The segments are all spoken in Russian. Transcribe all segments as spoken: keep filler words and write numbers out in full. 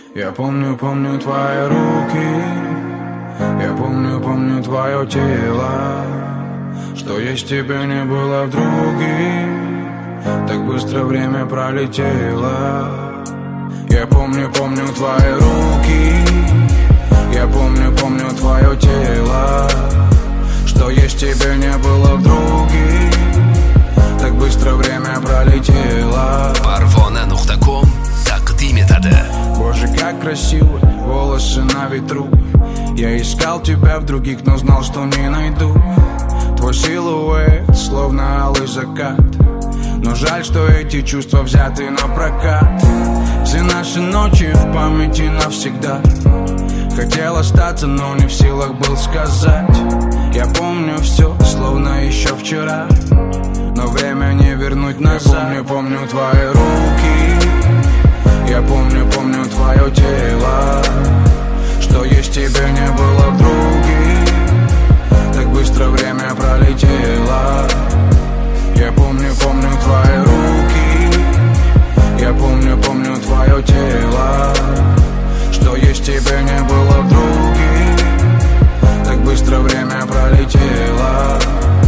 Я помню, помню твои руки, я помню, помню твое тело. Что есть тебе не было в друге, так быстро время пролетело. Я помню, помню твои руки, я помню, помню твое тело. Что есть тебе не было в друге, так быстро время пролетело. Parvona точка ком taqdim etadi. Боже, как красиво, волосы на ветру. Я искал тебя в других, но знал, что не найду. Твой силуэт, словно алый закат. Но жаль, что эти чувства взяты на прокат. Все наши ночи в памяти навсегда. Хотел остаться, но не в силах был сказать. Я помню все, словно еще вчера, но время не вернуть назад. Я помню, помню твои руки, я помню, помню твое тело. Что есть тебе не было в друге, так быстро время пролетело. Я помню, помню твои руки, я помню, помню твое тело. Что есть тебе не было в друге, так быстро время пролетело.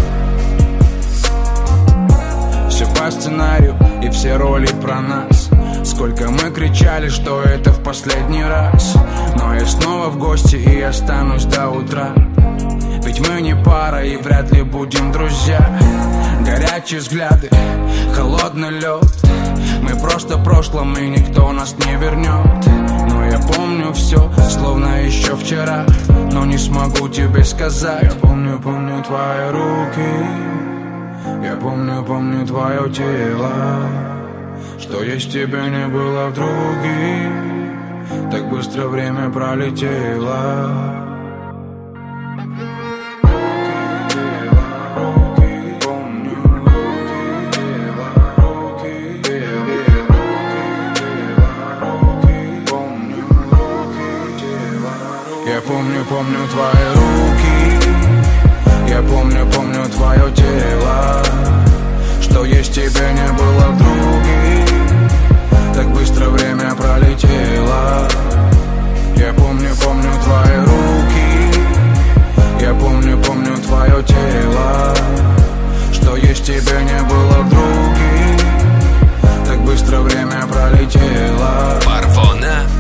Все по сценарию и все роли про нас. Сколько мы кричали, что это в последний раз. Но я снова в гости и останусь до утра. Ведь мы не пара и вряд ли будем друзья. Горячие взгляды, холодный лед. Мы просто в прошлом и никто нас не вернет. Но я помню все, словно еще вчера, но не смогу тебе сказать. Я помню, помню твои руки, я помню, помню твое тело. Что есть тебе не было в друге, так быстро время пролетело. Я помню, помню твои руки, я помню, помню твое тело. Что есть тебе не было в друге, так быстро время пролетело. Я помню, помню твои руки, я помню, помню твое тело. Что есть тебе не было в друге, так быстро время пролетело. Parvona